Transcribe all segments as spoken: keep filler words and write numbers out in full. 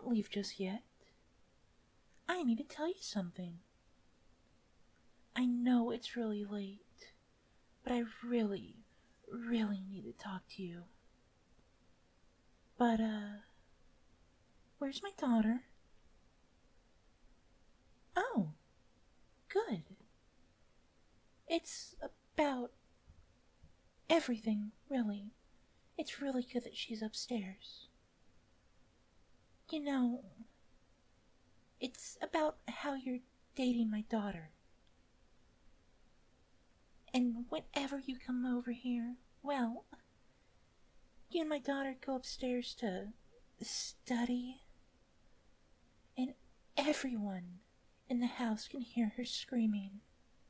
leave just yet. I need to tell you something. I know it's really late, but I really, really need to talk to you. But, uh, where's my daughter? Oh, good. It's about everything, really. It's really good that she's upstairs. You know, it's about how you're dating my daughter. And whenever you come over here, well, you and my daughter go upstairs to study, and everyone in the house can hear her screaming.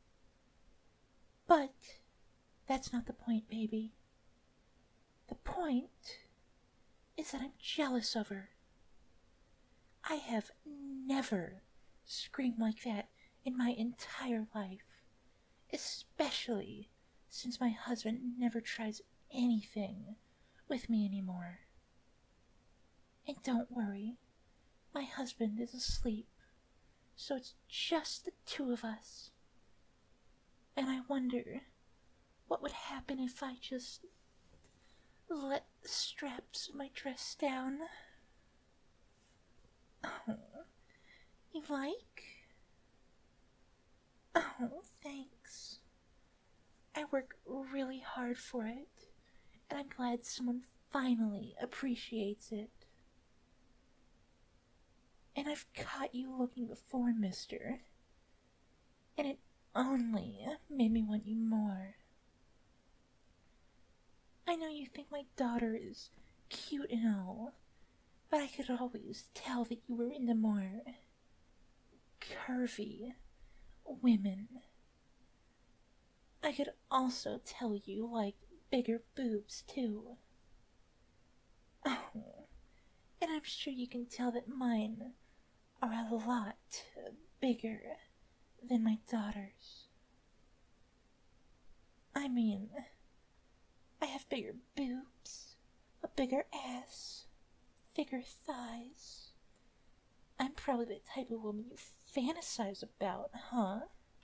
But that's not the point, baby. The point is that I'm jealous of her. I have never screamed like that in my entire life, especially since my husband never tries anything with me anymore. And don't worry, my husband is asleep, so it's just the two of us. And I wonder what would happen if I just let the straps of my dress down. Oh, you like? Oh, thanks. I work really hard for it, and I'm glad someone finally appreciates it. And I've caught you looking before, mister, and it only made me want you more. I know you think my daughter is cute and all, but I could always tell that you were into more curvy women. I could also tell you like bigger boobs, too. Oh, and I'm sure you can tell that mine are a lot bigger than my daughter's. I mean, I have bigger boobs, a bigger ass, thicker thighs. I'm probably the type of woman you fantasize about, huh?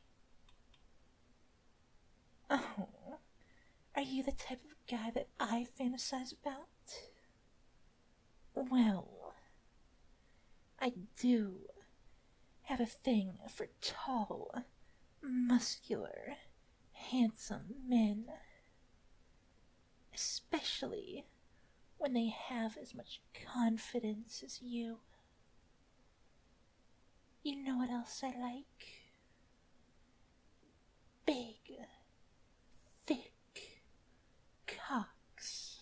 Oh, are you the type of guy that I fantasize about? Well, I do have a thing for tall, muscular, handsome men. Especially when they have as much confidence as you. You know what else I like? Big, thick cocks.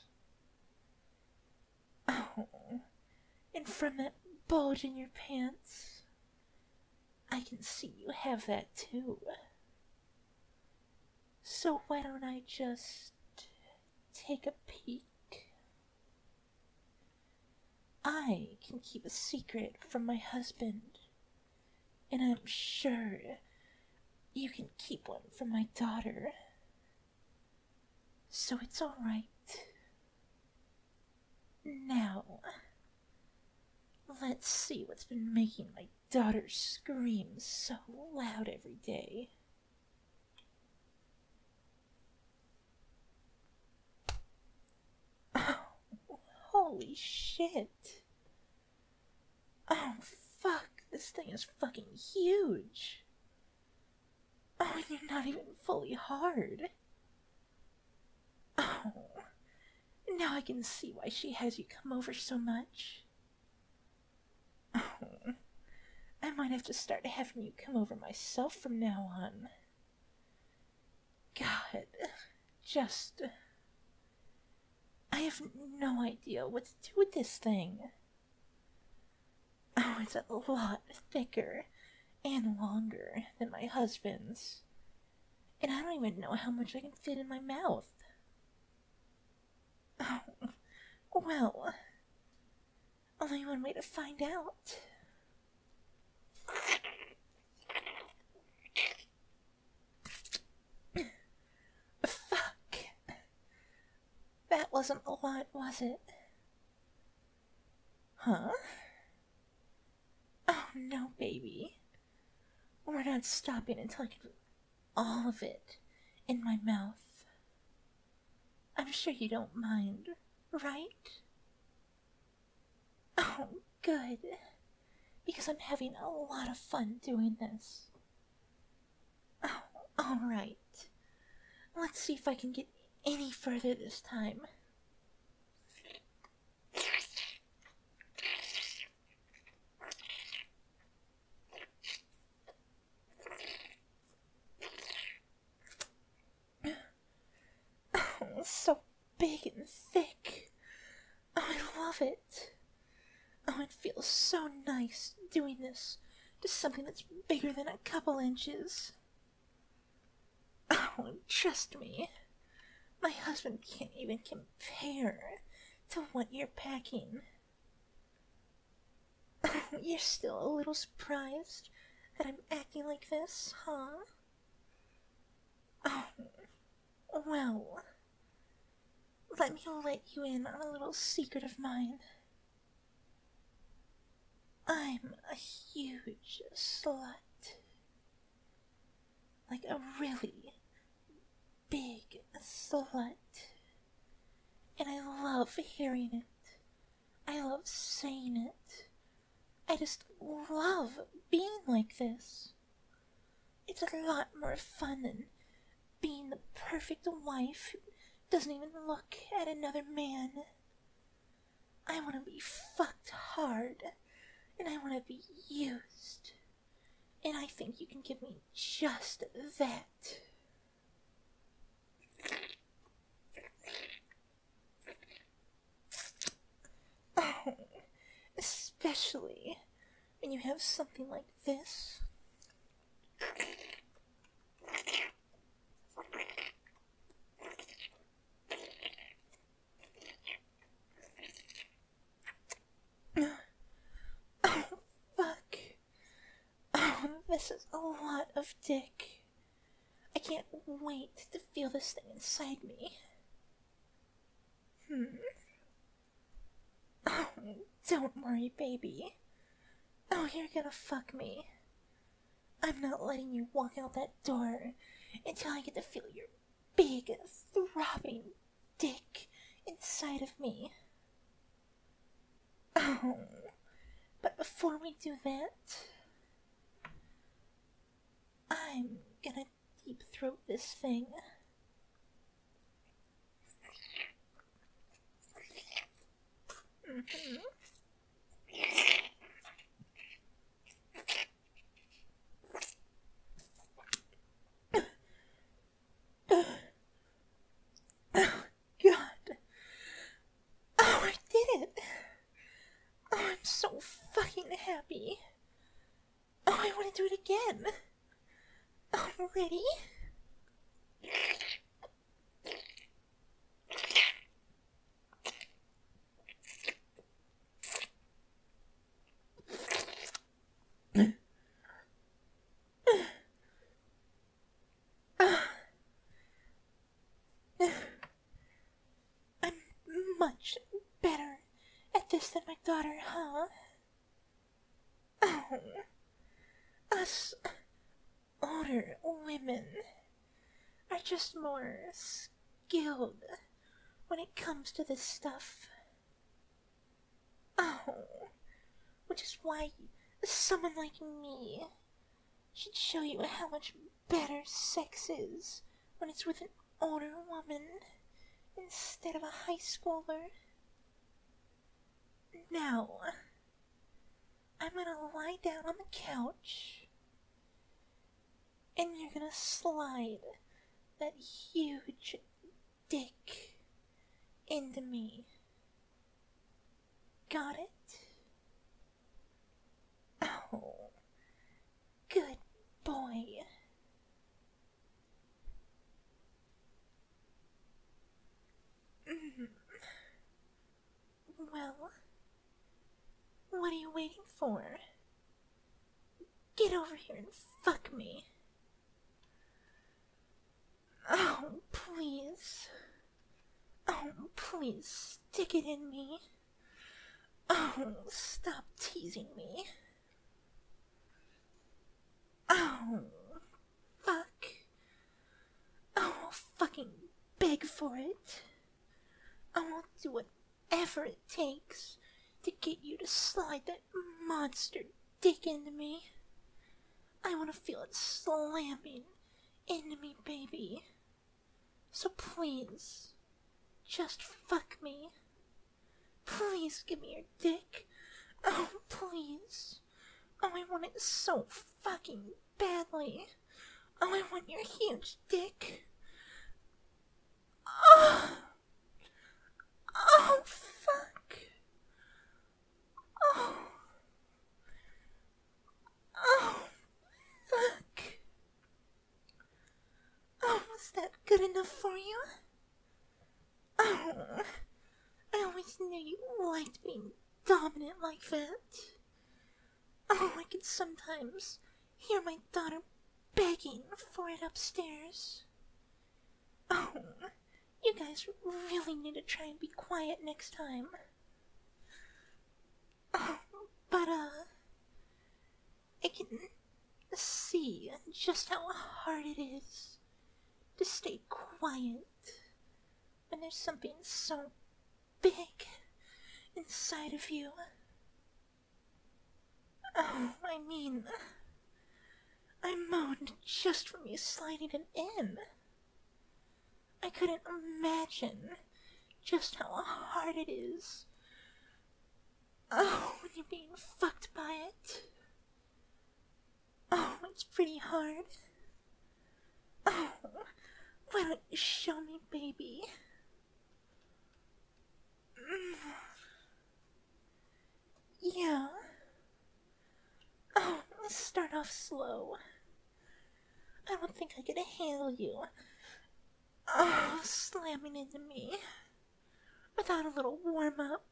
Oh, and from that bulge in your pants, I can see you have that too. So why don't I just take a peek? I can keep a secret from my husband, and I'm sure you can keep one from my daughter. So it's all right. Now, let's see what's been making my daughter scream so loud every day. Oh, holy shit. Oh, fuck, this thing is fucking huge. Oh, and you're not even fully hard. Oh, now I can see why she has you come over so much. Oh, I might have to start having you come over myself from now on. God, just... I have no idea what to do with this thing. Oh, it's a lot thicker and longer than my husband's. And I don't even know how much I can fit in my mouth. Oh, well, only one way to find out. Fuck. That wasn't a lot, was it? Huh? no, baby. We're not stopping until I get all of it in my mouth. I'm sure you don't mind, right? Oh, good. Because I'm having a lot of fun doing this. Oh, alright. Let's see if I can get any further this time. Oh, it's so big and thick. Oh, I love it. Oh, it feels so nice doing this to something that's bigger than a couple inches. Oh, trust me, my husband can't even compare to what you're packing. Oh, you're still a little surprised that I'm acting like this, huh? Oh, well, let me let you in on a little secret of mine. I'm a huge slut. Like a really big slut. And I love hearing it. I love saying it. I just love being like this. It's a lot more fun than being the perfect wife who doesn't even look at another man. I want to be fucked hard, and I want to be used. And I think you can give me just that. Oh, especially when you have something like this. Oh, fuck. Oh, this is a lot of dick. I can't wait to feel this thing inside me. Hmm. Oh, don't worry, baby. Oh, you're gonna fuck me. I'm not letting you walk out that door until I get to feel your big, throbbing dick inside of me. Oh, but before we do that, I'm gonna deep throat this thing. Mm-hmm. Oh, God. Oh, I did it. Oh, I'm so fucking happy. Oh, I want to do it again. Oh, ready? I'm much better at this than my daughter, huh? Oh, us older women are just more skilled when it comes to this stuff. Oh, which is why someone like me should show you how much better sex is when it's with an older woman instead of a high schooler. Now, I'm gonna lie down on the couch, and you're gonna slide that huge dick into me. Got it? Oh, good boy. Mm. Well, what are you waiting for? Get over here and fuck me. Oh, please. Oh, please, stick it in me. Oh, stop teasing me. Oh, fuck. Oh, I'll fucking beg for it. I will do whatever it takes to get you to slide that monster dick into me. I want to feel it slamming into me, baby. So please, just fuck me. Please give me your dick. Oh, please. Oh, I want it so fucking badly. Oh, I want your huge dick. Oh, oh fuck. Oh, oh, fuck. Oh, was that good enough for you? Oh, I always knew you liked being dominant like that. Oh, I can sometimes hear my daughter begging for it upstairs. Oh, you guys really need to try and be quiet next time. Oh, but, uh, I can see just how hard it is to stay quiet when there's something so big inside of you. Oh, I mean, I moaned just from you sliding it in. I couldn't imagine just how hard it is. Oh, when you're being fucked by it. Oh, it's pretty hard. Oh, why don't you show me, baby? Yeah. Oh, let's start off slow. I don't think I could handle you. Oh, slamming into me without a little warm up.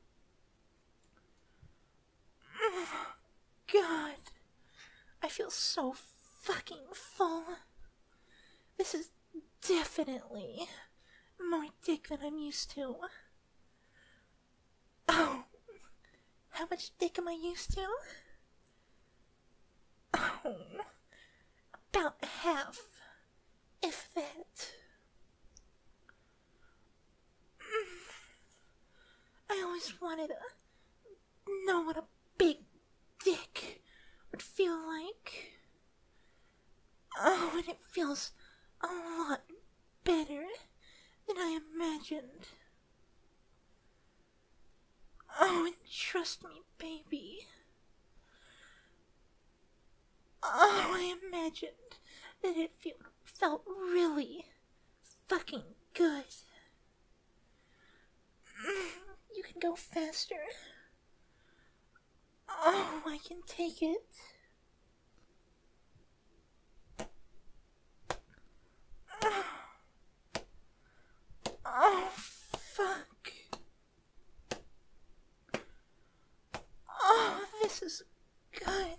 God, I feel so fucking full. This is definitely more dick than I'm used to. Oh, how much dick am I used to? Oh, about half, if that. I always wanted to know what a big dick would feel like. Oh, and it feels a lot better than I imagined. Oh, and trust me, baby. Oh, I imagined that it feel, felt really fucking good. You can go faster. Oh, I can take it. Oh, fuck. Oh, this is good.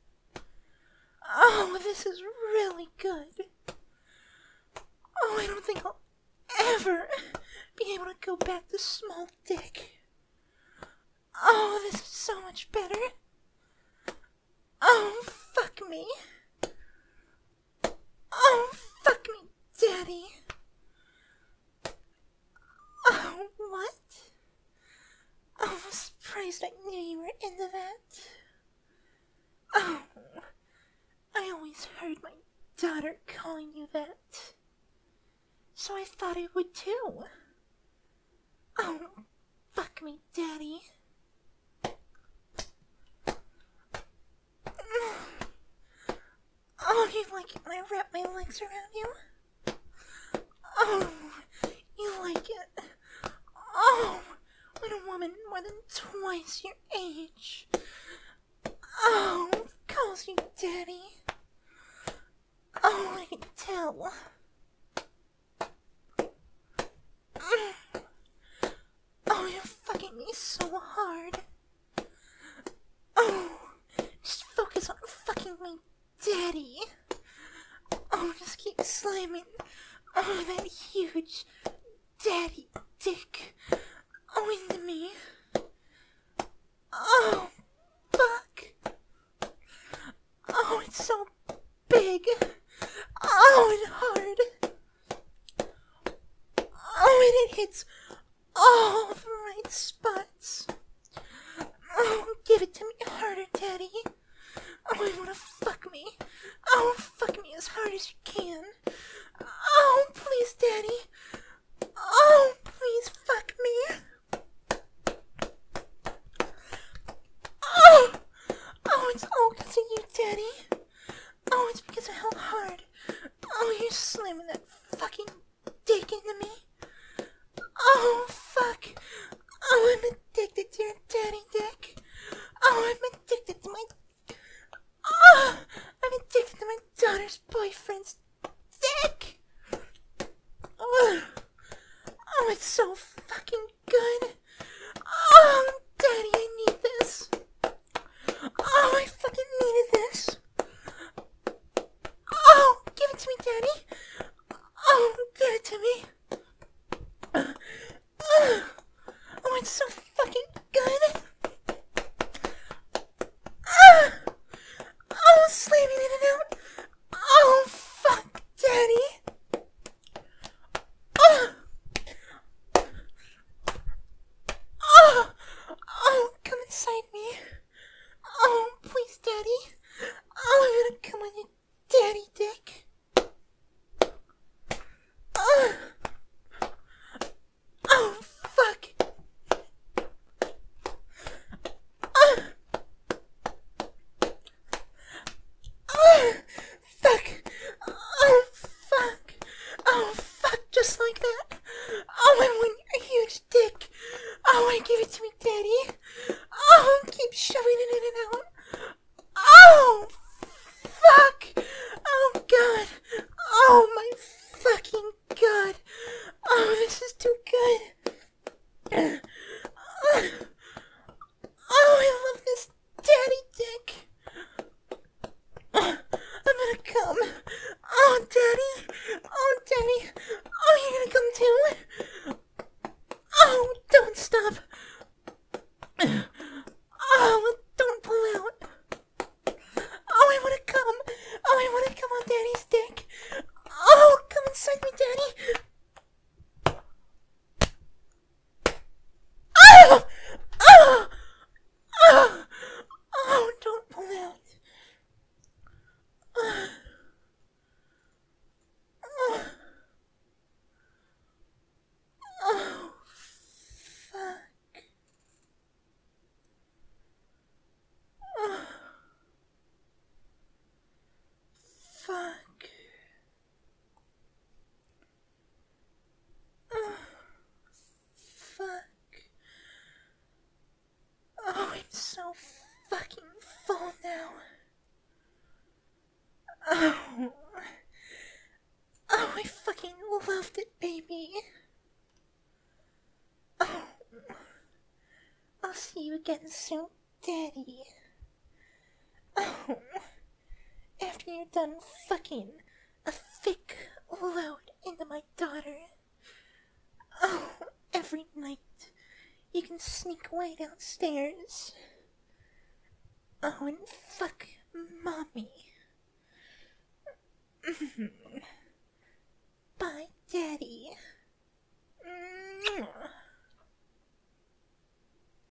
Oh, this is really good. Oh, I don't think I'll ever be able to go back to small dick. Oh, this is so much better. Oh, fuck me. Oh, fuck me, Daddy. Oh, what? Oh, I'm surprised I knew you were into that. Oh, I always heard my daughter calling you that. So I thought I would too. Oh, fuck me, Daddy. Oh, you like it when I wrap my legs around you? Oh, you like it? Oh, when a woman more than twice your age, oh, calls you Daddy. Oh, I can tell. Oh, you're fucking me so hard. Oh, just focus on fucking me, Daddy. Oh, just keep slamming. Oh, that huge daddy dick. Oh, into me. Oh, fuck. Oh, it's so big. hits all the right spots. Oh, give it to me harder, Daddy. Oh, you wanna fuck me? Oh, fuck me as hard as you can. Oh, please, Daddy. Oh, please fuck me. Oh, oh, it's all because of you, Daddy. Oh, it's because of how hard. Oh, you're slamming that fucking dick into me. Oh, fuck. Oh, I'm addicted to your daddy dick. Oh, I'm addicted to my... Oh, I'm addicted to my daughter's boyfriend's dick. Oh, oh, it's so fucking good. Oh, Daddy, I need this. Oh, I fucking needed this. Oh, give it to me, Daddy. Oh, give it to me. Oh, it's so fucking good. Oh, slamming in and out. Oh, fuck, Daddy. Oh, oh, oh, come inside me. Oh, please, Daddy. Oh, I'm gonna come on your daddy dick. Oh, oh, fuck. Oh, oh, fuck. Oh, fuck. Oh, fuck, just like that. Oh, I want your huge dick. Oh, I give it to me, Daddy. Oh, keep shoving it in and out. Oh, fuck. Oh, God. Oh, my fucking God. Oh, this is too good. Oh, I love this daddy dick. I'm gonna come. Oh, Daddy. Oh, Daddy. Oh, you're gonna come too? Oh, don't stop. Oh, don't pull out. Oh, I wanna come. Oh, I wanna come on Daddy's dick. Oh, come inside me, Daddy. Oh! Oh! Oh! Oh, don't pull out. Oh. Oh. Oh, fuck. Oh. Fuck. Oh. Fuck. Oh, I'm so fucking full now. Oh. Oh, I fucking loved it, baby. Oh. I'll see you again soon, Daddy. Oh. After you're done fucking a thick load into my daughter. Oh, every night you can sneak away downstairs. Oh, and fuck Mommy. Bye, Daddy.